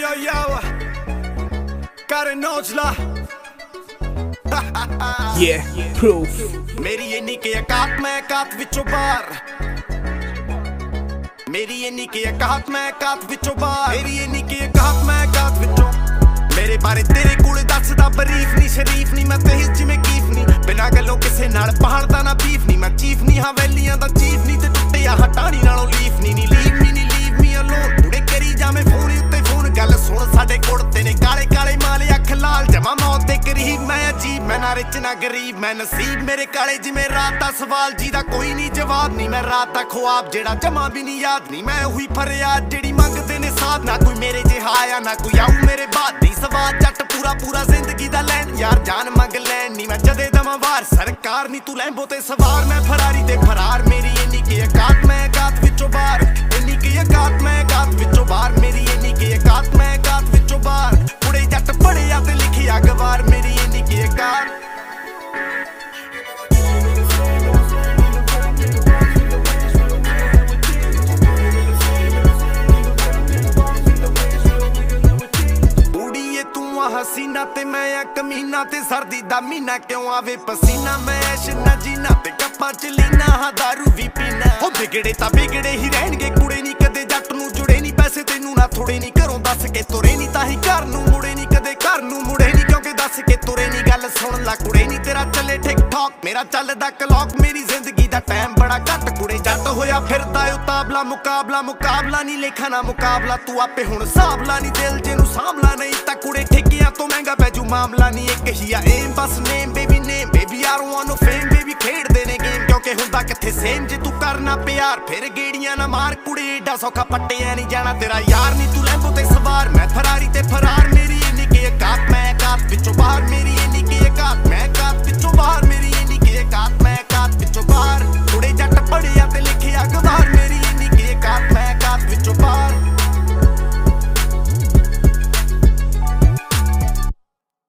yo, yo, got an Ojla. Yeah, proof. मेरी ये निके अकात मैं अकात विचों बार मेरी ये निके अकात मैं अकात विचों बार मेरी ये निके अकात मैं अकात विचों मेरे बारे तेरे कोल दसदा बरीफ नहीं शरीफ नहीं मैं तेज जिवें कीफ नहीं बिना गल्लों किसे नाल पहाड़दा ना बीफ नहीं मैं चीफ नहीं हवेलियां दा चीफ नहीं ते टुੱਟਿਆ हटानी नालों लीफ नहीं लीव मी अलोन थोड़े करी जावे फोन उत्ते फोन गल सुन साडे कुड़ते ने काले काले माले अख लाल जमा मौत दे करीब मैं अजीब मैं ना रिच ना गरीब मैं नसीब मेरे काले जिवें रात दा सवाल जीदा कोई नहीं जवाब नहीं मैं रात दा ख्वाब जेड़ा जमा भी नहीं याद नहीं मैं हुई फरियाद जेड़ी मंगदे ने साथ ना कोई मेरे जिहा आया ना कोई आऊ मेरे बाद दी सवाल जट पूरा जिंदगी दा लैन यार जान मंग लैन नहीं मैं जदे दमा वार सरकार नहीं तू लैंबो ते सवार मैं फरारी ते फरार मेरी इन्नी की औकात मैं औकात विचों बाहर इन्नी की औकात मैं औकात विचों बाहर मेरी इन्नी की औकात मैं औकात विचों बाहर कुड़े जट पढ़िया ते लिखिया गवार मेरी इन्नी की औकात हसीना ते मैं आ कमीना ते सर्दी दा मीना क्यों आवे पसीना मैं ऐश ना जीना ते कप्पां च लीना हाँ दारू भी पीना हो बिगड़े तां बिगड़े ही रहणगे कुड़े नहीं कदे जट नूं जुड़े नहीं पैसे तैनूं ना थोड़े नहीं घरों दस के तुरे नहीं तां ही घर नूं मुड़े नहीं कदे घर नूं मुड़े नहीं क्योंकि दस के तुरे नहीं गल सुन ला कुड़े नहीं तेरा चले ठीक ठाक मेरा चलदा क्लॉक मेरी जिंदगी दा टाइम बड़ा घट कुड़े जट होया फिरदा उताबला मुकाबला नहीं लेखा ना मुकाबला तू आपे हुण साबला नहीं दिल जेनू सामला नहीं तां कुड़े ठेकियां तो महंगा पैजू मामला नहीं एक ही आ एम बस name baby I don't want no fame baby खेड देने गेम क्योंकि हुंदा किथे सेम जे तू करना प्यार फिर गेड़ियां ना मार कुड़े एडा सौखा पट्टियां नहीं जाना तेरा यार नहीं तू लैंबो ते सवार मैं फरारी ते फरार